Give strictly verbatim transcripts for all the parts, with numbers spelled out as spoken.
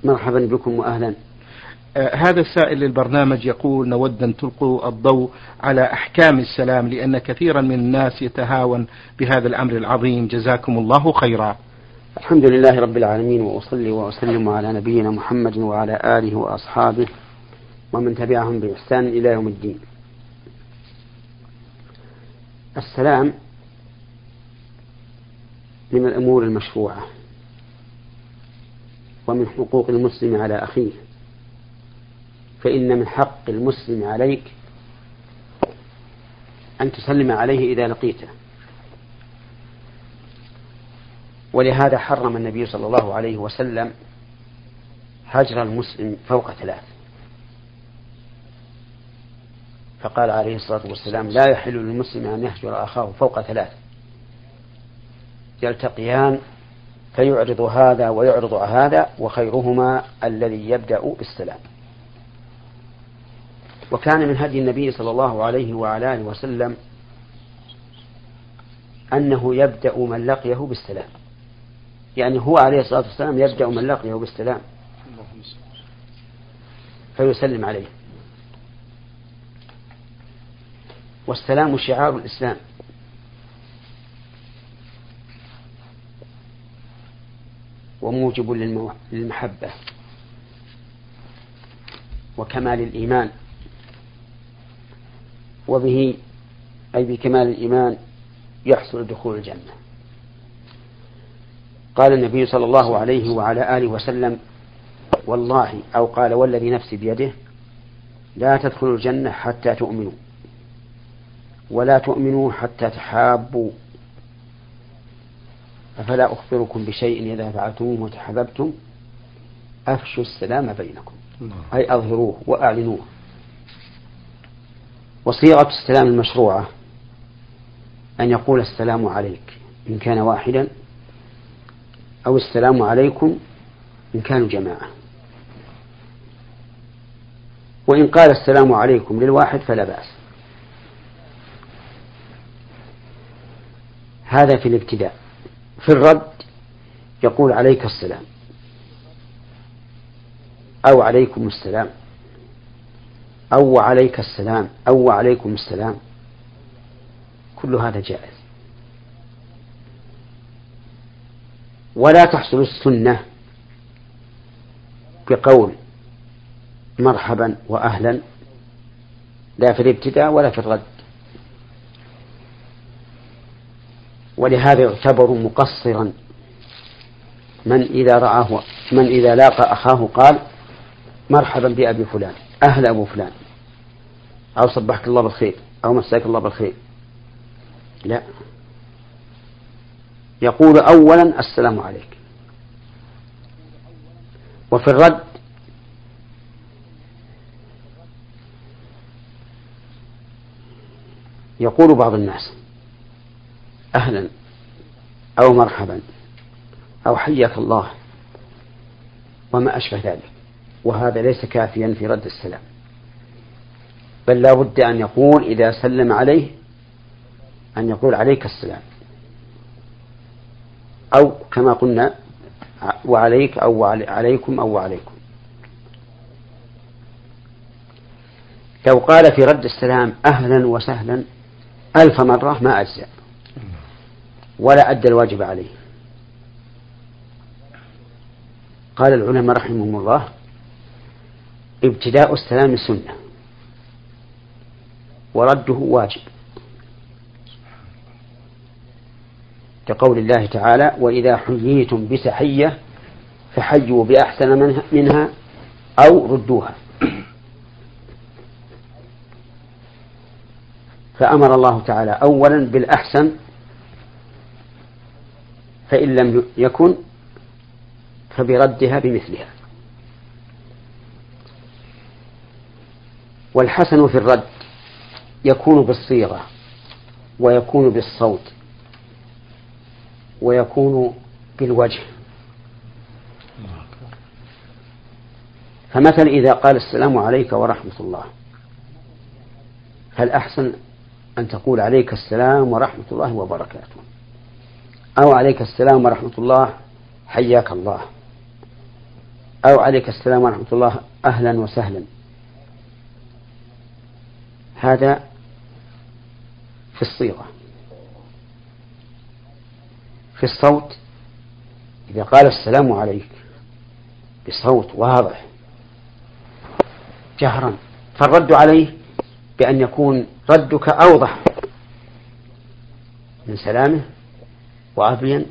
مرحبا بكم وأهلا. آه هذا السائل للبرنامج يقول: نود أن تلقوا الضوء على أحكام السلام، لأن كثيرا من الناس يتهاون بهذا الأمر العظيم، جزاكم الله خيرا. الحمد لله رب العالمين، وأصلي وأسلم على نبينا محمد وعلى آله وأصحابه ومن تبعهم بإحسان إلى يوم الدين. السلام من الأمور المشروعة ومن حقوق المسلم على أخيه، فإن من حق المسلم عليك أن تسلم عليه إذا لقيته، ولهذا حرم النبي صلى الله عليه وسلم هجر المسلم فوق ثلاث، فقال عليه الصلاة والسلام: لا يحل للمسلم أن يهجر أخاه فوق ثلاث، يلتقيان فيعرض هذا ويعرض هذا، وخيرهما الذي يبدأ بالسلام. وكان من هدي النبي صلى الله عليه وعلى آله وسلم أنه يبدأ من لقيه بالسلام، يعني هو عليه الصلاة والسلام يبدأ من لقيه بالسلام فيسلم عليه. والسلام شعار الإسلام، وموجب للمحبة وكمال الإيمان، وبه أي بكمال الإيمان يحصل دخول الجنة. قال النبي صلى الله عليه وعلى آله وسلم: والله، أو قال والذي نفسي بيده، لا تدخلوا الجنة حتى تؤمنوا، ولا تؤمنوا حتى تحابوا، أفلا أخبركم بشيء إذا فعلتموه وتحاببتم، أفشوا السلام بينكم، أي أظهروه وأعلنوه. وصيغة السلام المشروعة أن يقول: السلام عليك إن كان واحدا، أو السلام عليكم إن كانوا جماعة. وإن قال السلام عليكم للواحد فلا بأس. هذا في الابتداء. في الرد يقول: عليك السلام، أو عليكم السلام، أو عليك السلام، أو عليكم السلام، كل هذا جائز. ولا تحصل السنة بقول مرحبا وأهلا، لا في الابتداء ولا في الرد. ولهذا يعتبر مقصرا من إذا رآه من إذا لاقى أخاه قال: مرحبا بأبي فلان، أهلا أبو فلان، أو صبحك الله بالخير، أو مساك الله بالخير. لا، يقول أولا: السلام عليك. وفي الرد يقول بعض الناس: أهلا، أو مرحبا، أو حياك الله، وما أشبه ذلك. وهذا ليس كافيا في رد السلام، بل لا بد أن يقول إذا سلم عليه أن يقول: عليك السلام، أو كما قلنا: وعليك، أو عليكم، أو عليكم. لو قال في رد السلام أهلا وسهلا ألف مرة ما أجزأ ولا أدى الواجب عليه. قال العلماء رحمهم الله: ابتداء السلام سنة، ورده واجب، كقول الله تعالى: وإذا حييتم بتحية فحيوا بأحسن منها أو ردوها. فأمر الله تعالى أولا بالأحسن، فإن لم يكن فبردها بمثلها. والحسن في الرد يكون بالصيغة، ويكون بالصوت، ويكون بالوجه. فمثلا إذا قال: السلام عليك ورحمة الله، فالأحسن أن تقول: عليك السلام ورحمة الله وبركاته، أو عليك السلام ورحمة الله حياك الله، أو عليك السلام ورحمة الله أهلا وسهلا، هذا في الصيغة. في الصوت إذا قال السلام عليك بصوت واضح جهرا، فالرد عليه بأن يكون ردك أوضح من سلامه وأبين،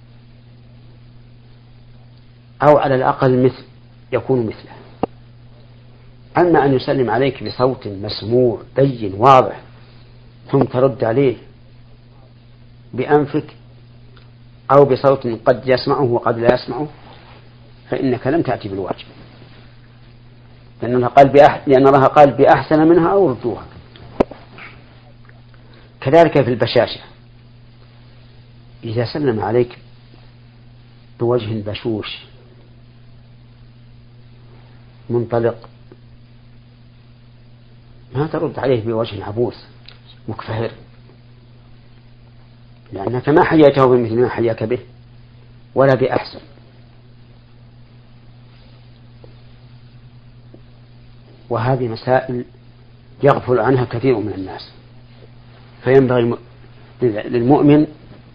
أو على الأقل مثل يكون مثله. أما أن يسلم عليك بصوت مسموع بين واضح ثم ترد عليه بأنفك أو بصوت قد يسمعه وقد لا يسمعه، فإنك لم تأتي بالواجب، لأن الله قال بأح... لأن الله قال بأحسن منها أو ردوها. كذلك في البشاشة، إذا سلم عليك بوجه بشوش منطلق ما ترد عليه بوجه عبوس مكفهر، لأنك ما حييته بمثل ما حياك به ولا بأحسن. وهذه مسائل يغفل عنها كثير من الناس، فينبغي للمؤمن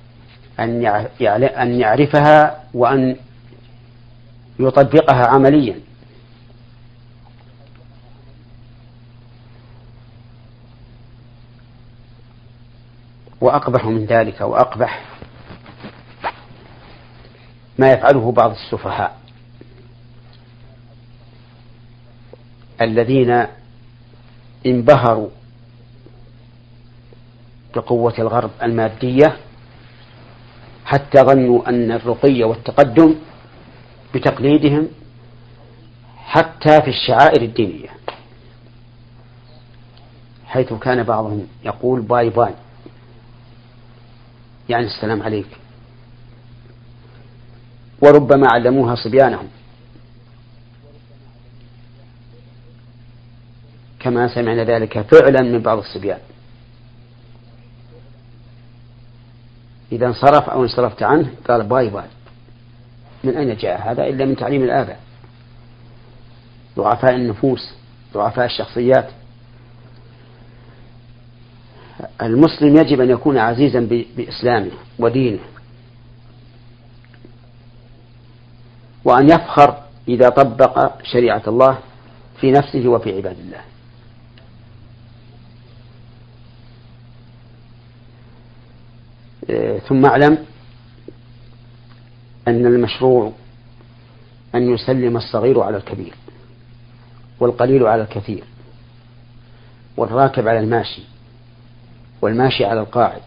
أن يعرفها وأن يطبقها عمليا. وأقبح من ذلك وأقبح ما يفعله بعض السفهاء الذين انبهروا بقوة الغرب المادية حتى ظنوا أن الرقي والتقدم بتقليدهم حتى في الشعائر الدينية، حيث كان بعضهم يقول باي باي يعني السلام عليك، وربما علموها صبيانهم كما سمعنا ذلك فعلا من بعض الصبيان، إذا انصرف أو انصرفت عنه قال باي باي. من أين جاء هذا إلا من تعليم الآباء ضعفاء النفوس ضعفاء الشخصيات. المسلم يجب أن يكون عزيزا بإسلامه ودينه، وأن يفخر إذا طبق شريعة الله في نفسه وفي عباد الله. ثم اعلم أن المشروع أن يسلم الصغير على الكبير والقليل على الكثير والراكب على الماشي والماشي على القاعد،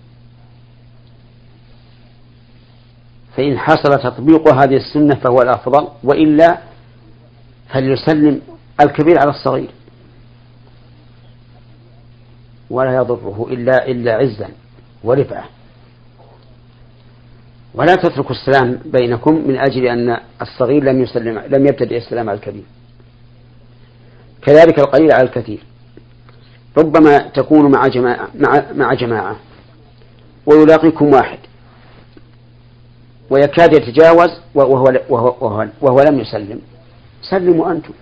فإن حصل تطبيق هذه السنة فهو الأفضل، وإلا فليسلم الكبير على الصغير ولا يضره إلا إلا عزا ورفعة. ولا تتركوا السلام بينكم من أجل أن الصغير لم يسلم لم يبتدئ السلام على الكبير. كذلك القليل على الكثير، ربما تكون مع جماعة مع, مع جماعة ويلاقيكم واحد ويكاد يتجاوز وهو, وهو, وهو, وهو لم يسلم، سلموا أنتم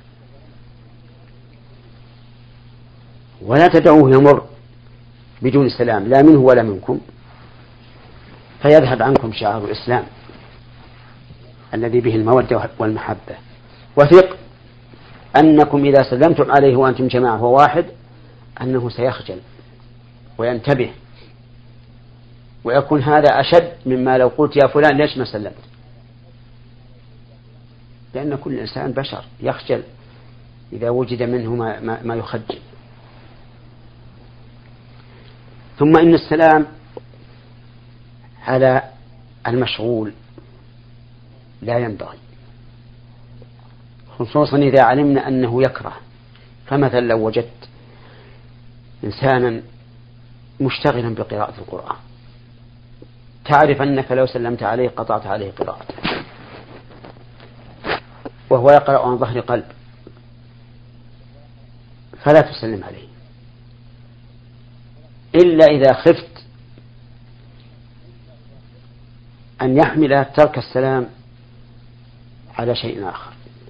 ولا تدعوه يمر بدون سلام لا منه ولا منكم، فيذهب عنكم شعار الإسلام الذي به المودة والمحبة. وثق أنكم إذا سلمتم عليه وأنتم جماعة وواحد أنه سيخجل وينتبه، ويكون هذا أشد مما لو قلت يا فلان ليش ما سلمت، لأن كل إنسان بشر يخجل إذا وجد منه ما, ما, ما يخجل. ثم إن السلام على المشغول لا ينبغي، خصوصا إذا علمنا أنه يكره. فمثلا لو وجدت إنسانا مشتغلا بقراءة القرآن تعرف أنك لو سلمت عليه قطعت عليه قراءته، وهو يقرأ عن ظهر قلب، فلا تسلم عليه إلا إذا خفت أن يحمل ترك السلام على شيء آخر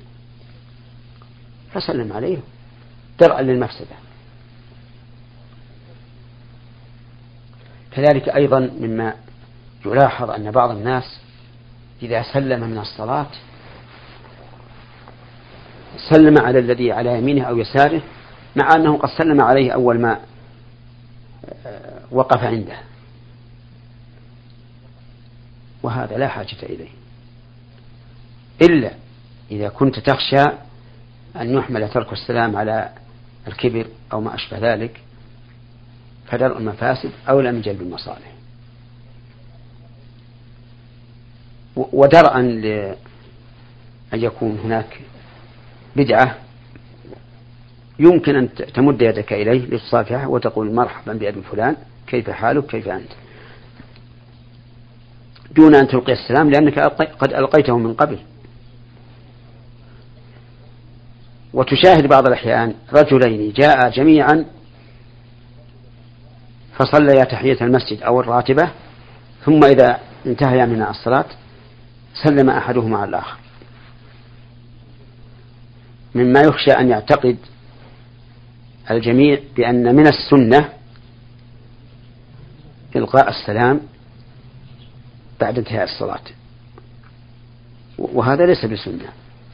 فسلم عليه درءا للمفسدة. كذلك أيضا مما يلاحظ أن بعض الناس إذا سلم من الصلاة سلم على الذي على يمينه أو يساره مع أنه قد سلم عليه أول ما وقف عنده، وهذا لا حاجة إليه إلا إذا كنت تخشى أن يحمل ترك السلام على الكبر أو ما أشبه ذلك، فدرء المفاسد أولى من جلب المصالح. ودرءا لأن يكون هناك بدعة يمكن أن تمد يدك إليه لتصافحه وتقول مرحبا بأبي فلان، كيف حالك، كيف أنت، دون أن تلقي السلام لأنك قد ألقيته من قبل. وتشاهد بعض الأحيان رجلين جاء جميعا فصليا تحية المسجد أو الراتبة، ثم إذا انتهيا من الصلاة سلم أحدهما على الآخر، مما يخشى أن يعتقد الجميع بأن من السنة إلقاء السلام بعد انتهاء الصلاة، وهذا ليس بسنة.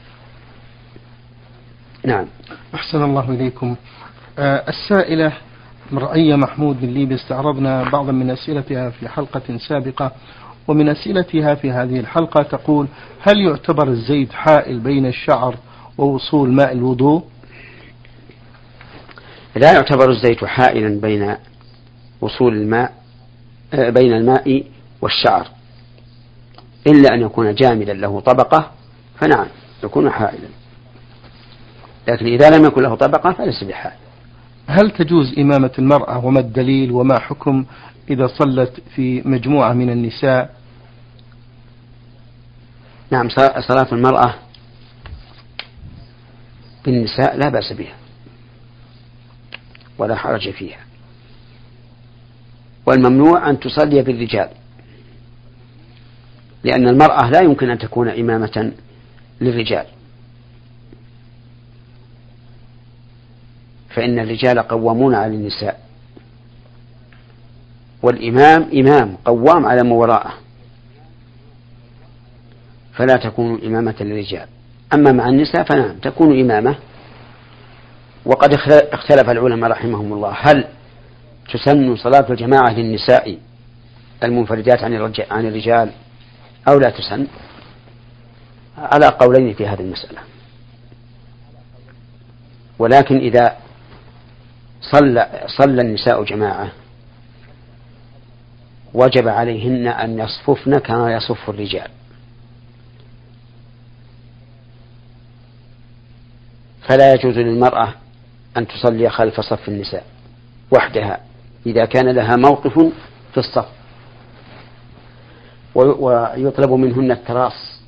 نعم. أحسن الله إليكم. آه السائلة مرعية محمود من ليبيا استعرضنا بعضا من أسئلتها في حلقة سابقة، ومن أسئلتها في هذه الحلقة تقول: هل يعتبر الزيت حائل بين الشعر ووصول ماء الوضوء؟ لا يعتبر الزيت حائلا بين وصول الماء بين الماء والشعر، إلا أن يكون جامدا له طبقة فنعم يكون حائلا، لكن إذا لم يكن له طبقة فليس بحائل. هل تجوز إمامة المرأة وما الدليل وما حكم إذا صلت في مجموعة من النساء؟ نعم، صلاة المرأة بالنساء لا بأس بها ولا حرج فيها، والممنوع أن تصلي بالرجال، لأن المرأة لا يمكن أن تكون إمامة للرجال، فإن الرجال قوامون على النساء، والإمام إمام قوام على ما وراءه، فلا تكون إمامة للرجال. أما مع النساء فنعم تكون إمامة. وقد اختلف العلماء رحمهم الله هل تسن صلاة الجماعة للنساء المنفردات عن الرجال أو لا تسن، على قولين في هذه المسألة. ولكن إذا صلى, صلى النساء جماعة وجب عليهن أن يصففن كما يصف الرجال، فلا يجوز للمرأة أن تصلي خلف صف النساء وحدها إذا كان لها موقف في الصف، ويطلب منهن التراص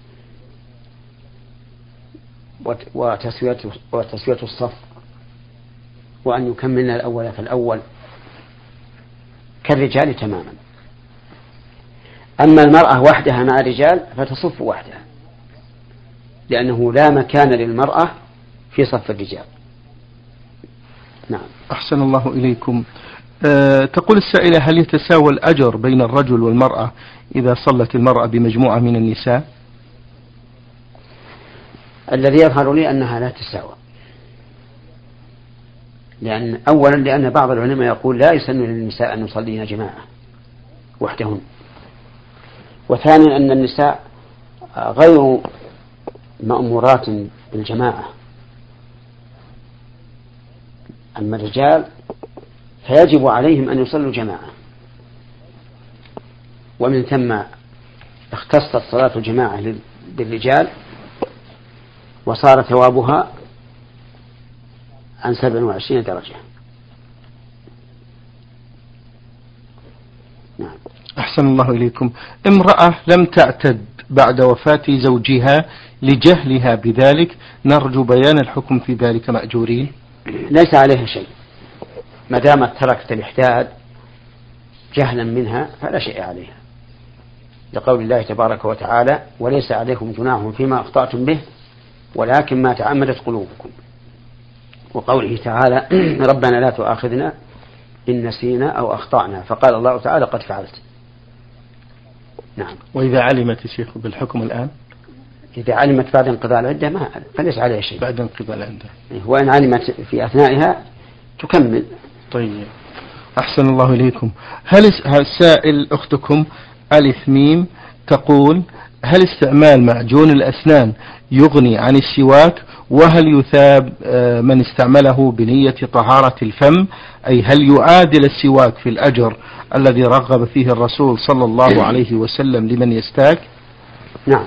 وتسوية, وتسوية الصف، وأن يكملن الأول فالأول كالرجال تماما. أما المرأة وحدها مع الرجال فتصف وحدها، لأنه لا مكان للمرأة في صف الرجال. نعم. أحسن الله إليكم. أه تقول السائلة: هل يتساوى الأجر بين الرجل والمرأة إذا صلت المرأة بمجموعة من النساء؟ الذي يظهر لي أنها لا تساوى، لأن أولا لأن بعض العلماء يقول لا يسن للنساء أن يصلين جماعة وحدهن، وثانيا أن النساء غير مأمورات بالجماعة، أما الرجال فيجب عليهم أن يصلوا جماعة، ومن ثم اختصت صلاة الجماعة بالرجال وصار ثوابها عن سبع وعشرين درجة. نعم. أحسن الله إليكم. امرأة لم تعتد بعد وفاة زوجها لجهلها بذلك، نرجو بيان الحكم في ذلك مأجورين. ليس عليها شيء ما دامت تركت الإحداد جهلا منها فلا شيء عليها، لقول الله تبارك وتعالى: وليس عليكم جناح فيما أخطأتم به ولكن ما تعمدت قلوبكم. وقوله تعالى: ربنا لا تؤاخذنا إن نسينا أو أخطأنا، فقال الله تعالى: قد فعلت. نعم. وإذا علمت الشيخ بالحكم الآن، إذا علمت بعد انقضاء العدة ما فليس عليها شيء. بعد انقضاء العدة، وإن علمت في أثنائها تكمل. طيب، أحسن الله إليكم. هل السائل أختكم ألف ميم تقول: هل استعمال معجون الأسنان يغني عن السواك؟ وهل يثاب من استعمله بنية طهارة الفم؟ أي هل يعادل السواك في الأجر الذي رغب فيه الرسول صلى الله عليه وسلم لمن يستاك؟ نعم.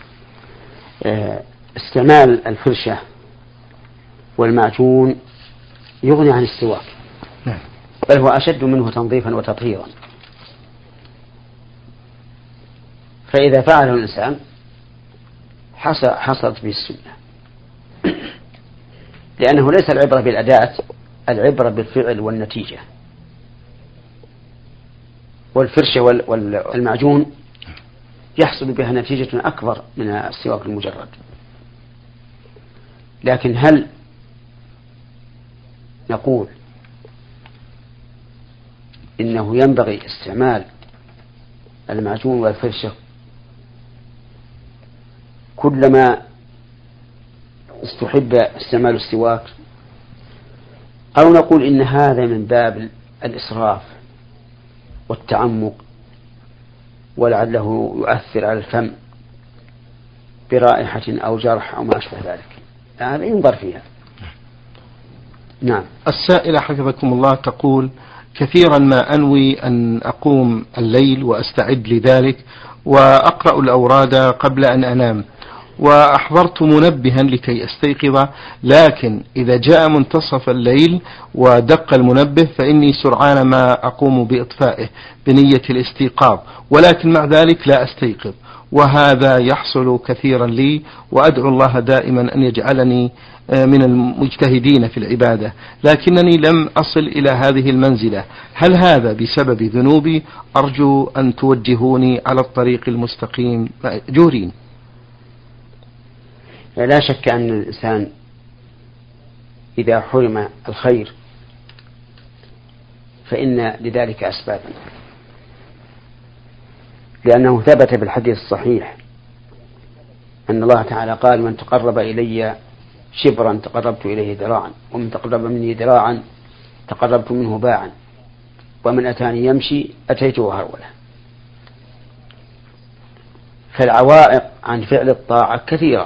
استعمال الفرشة والمعجون يغني عن السواك، نعم، بل هو أشد منه تنظيفا وتطهيرا. فإذا فعله الإنسان حصلت به السنة، لأنه ليس العبرة بالأداة، العبرة بالفعل والنتيجة. والفرشة والمعجون يحصل بها نتيجة أكبر من السواك المجرد. لكن هل نقول إنه ينبغي استعمال المعجون والفرشة كلما استحب استعمال السواك، أو نقول إن هذا من باب الإسراف والتعمق ولعله يؤثر على الفم برائحة أو جرح أو ما أشبه ذلك؟ هذا ينظر فيها. نعم. السائلة حفظكم الله تقول: كثيرا ما أنوي أن أقوم الليل وأستعد لذلك وأقرأ الأوراد قبل أن أنام، وأحضرت منبها لكي أستيقظ، لكن إذا جاء منتصف الليل ودق المنبه فإني سرعان ما أقوم بإطفائه بنية الاستيقاظ، ولكن مع ذلك لا أستيقظ، وهذا يحصل كثيرا لي، وأدعو الله دائما أن يجعلني من المجتهدين في العبادة، لكنني لم أصل إلى هذه المنزلة. هل هذا بسبب ذنوبي؟ أرجو أن توجهوني على الطريق المستقيم مأجورين. لا شك أن الإنسان إذا حرم الخير فإن لذلك أسبابا، لأنه ثبت بالحديث الصحيح أن الله تعالى قال: من تقرب إلي شبرا تقربت إليه ذراعا، ومن تقرب مني ذراعا تقربت منه باعا، ومن أتاني يمشي أتيته هرولة. فالعوائق عن فعل الطاعة كثيرة،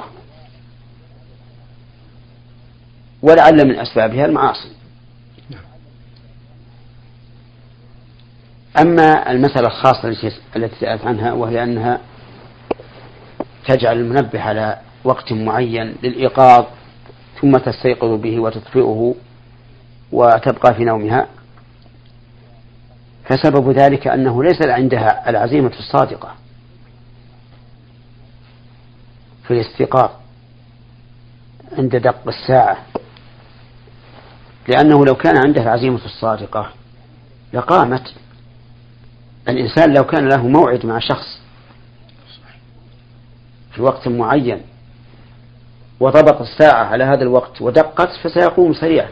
ولعل من أسبابها المعاصي. أما المسألة الخاصة التي سألت عنها، وهي أنها تجعل المنبه على وقت معين للإيقاظ ثم تستيقظ به وتطفئه وتبقى في نومها، فسبب ذلك أنه ليس عندها العزيمة الصادقة في الاستيقاظ عند دق الساعة، لأنه لو كان عندها العزيمة الصادقة لقامت. الإنسان لو كان له موعد مع شخص في وقت معين وضبط الساعة على هذا الوقت ودقت فسيقوم سريعا،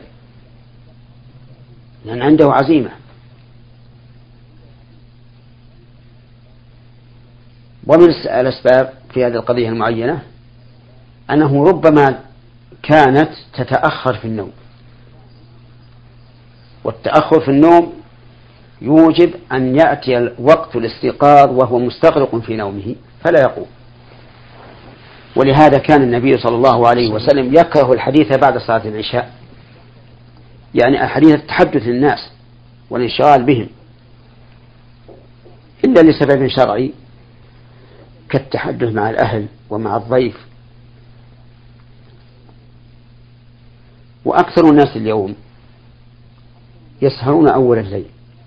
لأن عنده عزيمة. ومن الأسباب في هذه القضية المعينة أنه ربما كانت تتأخر في النوم، والتأخر في النوم يوجب أن يأتي وقت الاستيقاظ وهو مستغرق في نومه فلا يقوم. ولهذا كان النبي صلى الله عليه وسلم يكره الحديث بعد صلاة العشاء، يعني الحديث التحدث للناس والانشغال بهم، إلا لسبب شرعي كالتحدث مع الأهل ومع الضيف. وأكثر الناس اليوم يسهرون أول الليل،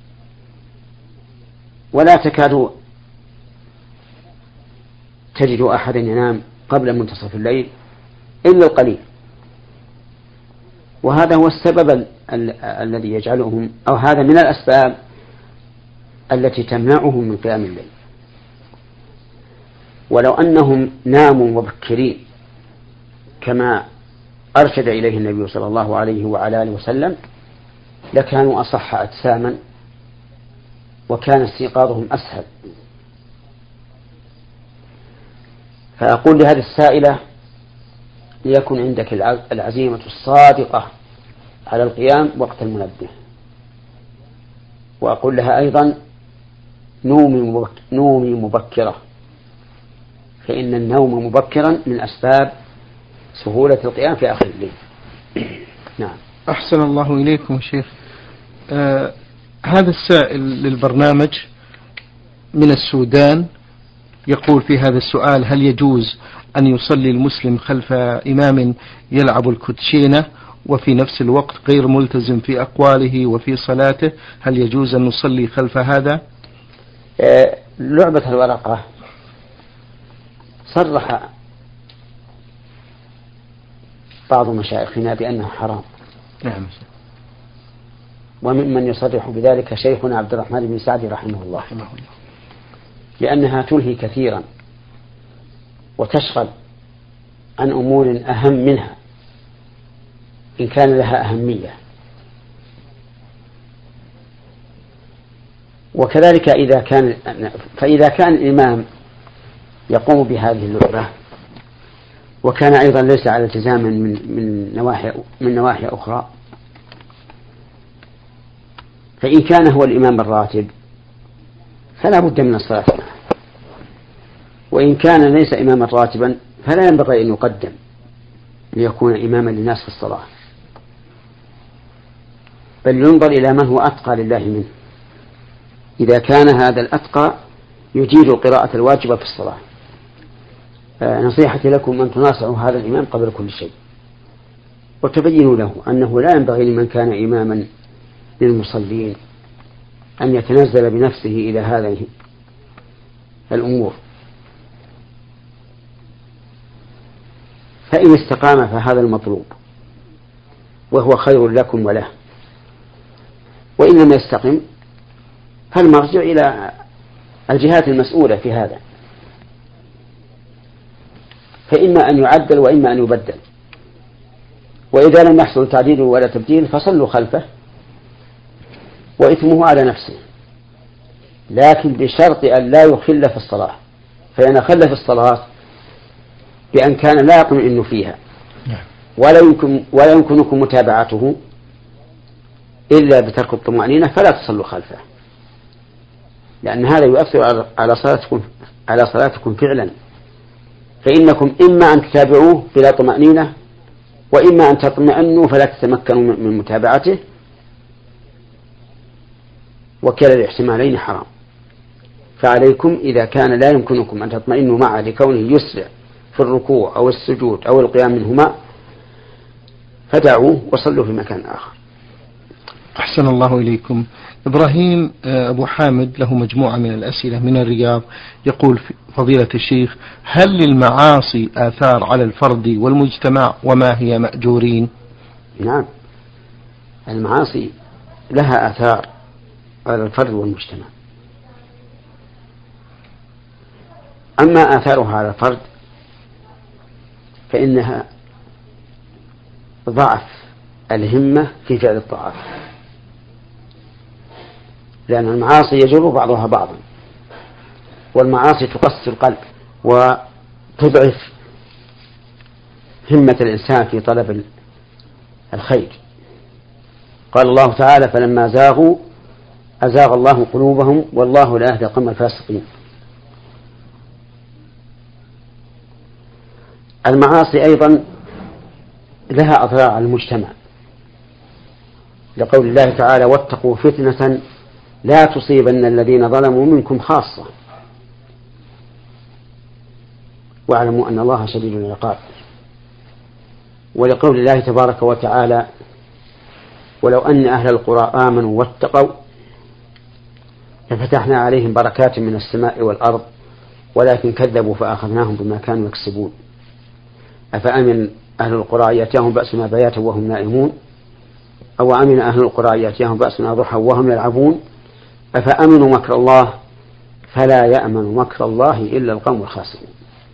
ولا تكاد تجد أحدا ينام قبل منتصف الليل إلا القليل، وهذا هو السبب ال- ال- الذي يجعلهم، أو هذا من الأسباب التي تمنعهم من قيام الليل. ولو أنهم ناموا مبكرين كما أرشد إليه النبي صلى الله عليه وعلى آله وسلم لكانوا أصح أجساما وكان استيقاظهم أسهل. فأقول لهذه السائلة ليكن عندك العزيمة الصادقة على القيام وقت المنبه، وأقول لها أيضا نومي مبكرة، فإن النوم مبكرا من أسباب سهولة القيام في آخر الليل. نعم. أحسن الله إليكم شيخ. آه هذا السائل للبرنامج من السودان يقول في هذا السؤال: هل يجوز أن يصلي المسلم خلف إمام يلعب الكوتشينة وفي نفس الوقت غير ملتزم في أقواله وفي صلاته؟ هل يجوز أن نصلي خلف هذا؟ آه لعبة الورقة صرح بعض مشايخنا بأنه حرام. نعم. وممن يصرح بذلك شيخنا عبد الرحمن بن سعدي رحمه الله، لأنها تلهي كثيرا وتشغل عن أمور أهم منها إن كان لها أهمية. وكذلك إذا كان فإذا كان الإمام يقوم بهذه اللعبة وكان أيضا ليس على التزام من من نواحي من نواحي أخرى، فإن كان هو الإمام الراتب فلا بد من الصلاة معه، وإن كان ليس إماما راتبا فلا ينبغي أن يقدم ليكون إماما للناس في الصلاة، بل ينظر إلى من هو أتقى لله منه، إذا كان هذا الأتقى يجيد القراءة الواجبة في الصلاة. نصيحتي لكم أن تناصحوا هذا الإمام قبل كل شيء، وتبينوا له أنه لا ينبغي لمن كان إماما للمصلين أن يتنزل بنفسه إلى هذه الأمور، فإن استقام فهذا المطلوب وهو خير لكم وله، وإن لم يستقم فالمرجع إلى الجهات المسؤولة في هذا، فإما أن يعدل وإما أن يبدل، وإذا لم يحصل تعديل ولا تبديل فصلوا خلفه وإثمه على نفسه، لكن بشرط أن لا يخل في الصلاة، فإن خل في الصلاة بأن كان لا يطمئن فيها ولا يمكن ولا يمكنكم متابعته إلا بترك الطمأنينة فلا تصلوا خلفه، لأن هذا يؤثر على صلاتكم على صلاتكم فعلا، فإنكم إما أن تتابعوه بلا طمأنينة وإما أن تطمئنوا فلا تتمكنوا من متابعته، وكلا الاحتمالين حرام. فعليكم إذا كان لا يمكنكم أن تطمئنوا معه لكونه يسرع في الركوع أو السجود أو القيام منهما فدعوه وصلوا في مكان آخر. أحسن الله إليكم. إبراهيم أبو حامد له مجموعة من الأسئلة من الرياض، يقول فضيلة الشيخ: هل للمعاصي آثار على الفرد والمجتمع وما هي مأجورين؟ نعم، المعاصي لها آثار على الفرد والمجتمع. أما آثارها على الفرد فإنها ضعف الهمة في فعل الطاعات، لأن المعاصي يجر بعضها بعضا، والمعاصي تقسي القلب وتضعف همة الإنسان في طلب الخير. قال الله تعالى: فلما زاغوا أزاغ الله قلوبهم والله لا يهدي القوم الفاسقين. المعاصي أيضا لها أضرار على المجتمع، لقول الله تعالى: واتقوا فتنة لا تصيبن الذين ظلموا منكم خاصة واعلموا أن الله شديد العقاب. ولقول الله تبارك وتعالى: ولو أن أهل القرى آمنوا واتقوا لفتحنا عليهم بركات من السماء والأرض ولكن كذبوا فأخذناهم بما كانوا يكسبون. أفأمن أهل القرى يأتيهم بأسنا بياتا وهم نائمون أو أمن أهل القرى يأتيهم بأسنا ضحى وهم يلعبون أفأمنوا مكر الله فلا يأمن مكر الله إلا القوم الخاسرون.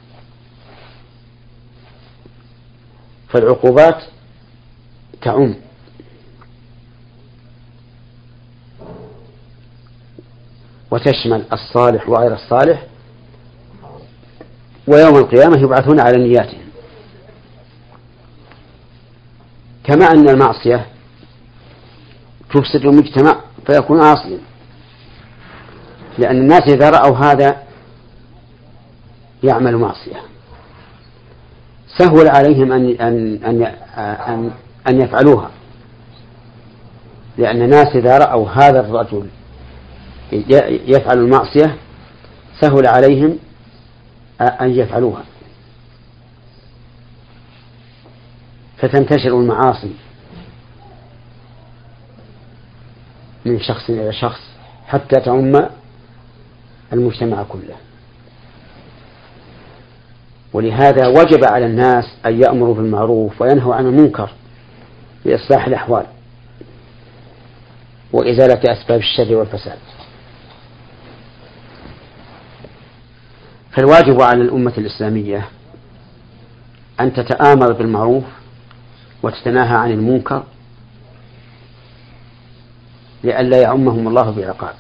فالعقوبات تعم، وتشمل الصالح وغير الصالح، ويوم القيامة يبعثون على نياتهم. كما أن المعصية تفسد المجتمع فيكون عاصيا، لأن الناس إذا رأوا هذا يعمل معصية سهل عليهم أن أن أن أن, أن يفعلوها، لأن الناس إذا رأوا هذا الرجل يفعل المعصية سهل عليهم أن يفعلوها، فتنتشر المعاصي من شخص إلى شخص حتى تعم المجتمع كله. ولهذا وجب على الناس أن يأمروا بالمعروف وينهوا عن المنكر لإصلاح الأحوال وإزالة أسباب الشر والفساد. فالواجب على الأمة الإسلامية أن تتآمر بالمعروف وتتناهى عن المنكر لئلا يعمهم الله بعقاب.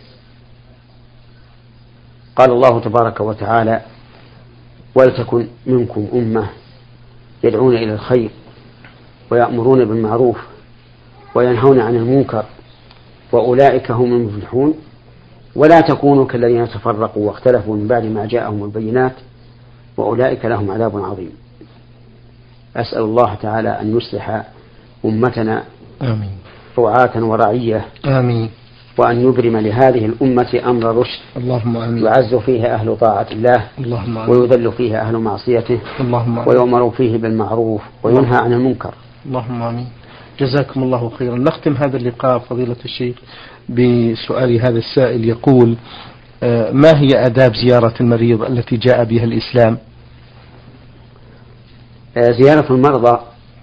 قال الله تبارك وتعالى: ولتكن منكم أمة يدعون إلى الخير ويأمرون بالمعروف وينهون عن المنكر وأولئك هم المفلحون ولا تكونوا كالذين تفرقوا واختلفوا من بعد ما جاءهم البينات وأولئك لهم عذاب عظيم. أسأل الله تعالى أن يصلح أمتنا آمين رعاة ورعية آمين، وأن يبرم لهذه الأمة أمر رشد اللهم آمين، يعز فيها أهل طاعة الله اللهم آمين، ويذل فيها أهل معصيته اللهم آمين، ويؤمر فيه بالمعروف وينهى عن المنكر اللهم آمين. جزاكم الله خيرا. نختم هذا اللقاء فضيلة الشيخ بسؤال هذا السائل يقول: ما هي آداب زيارة المريض التي جاء بها الإسلام؟ زيارة المرضى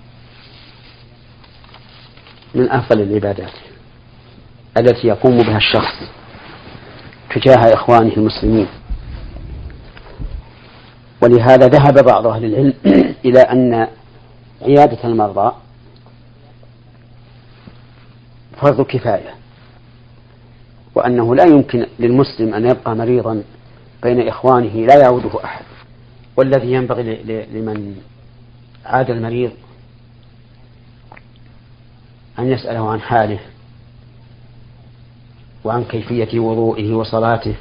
من أفضل العبادات التي يقوم بها الشخص تجاه إخوانه المسلمين، ولهذا ذهب بعض أهل العلم إلى أن عيادة المرضى فرض كفاية، وأنه لا يمكن للمسلم أن يبقى مريضا بين إخوانه لا يعوده أحد، والذي ينبغي لمن عاد المريض أن يسأله عن حاله وعن كيفية وضوئه وصلاته،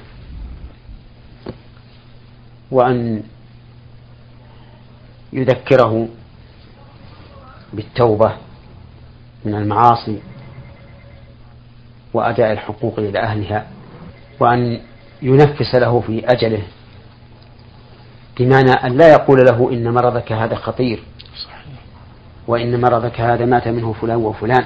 وأن يذكره بالتوبة من المعاصي وأداء الحقوق إلى أهلها، وأن ينفس له في أجله، بمعنى أن لا يقول له إن مرضك هذا خطير وإن مرضك هذا مات منه فلان وفلان،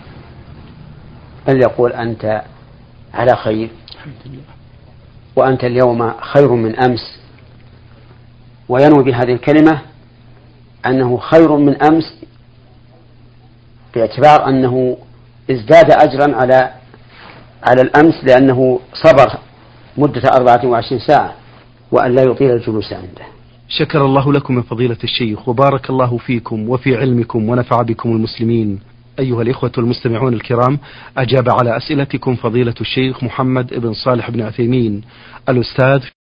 بل يقول أنت على خير وأنت اليوم خير من أمس، وينوي بهذه الكلمة أنه خير من أمس باعتبار أنه ازداد أجرا على على الأمس لأنه صبر مدة أربعة وعشرين ساعة، وأن لا يطيل الجلوس عنده. شكر الله لكم من فضيلة الشيخ وبارك الله فيكم وفي علمكم ونفع بكم المسلمين. أيها الإخوة المستمعون الكرام، أجاب على أسئلتكم فضيلة الشيخ محمد بن صالح بن عثيمين الأستاذ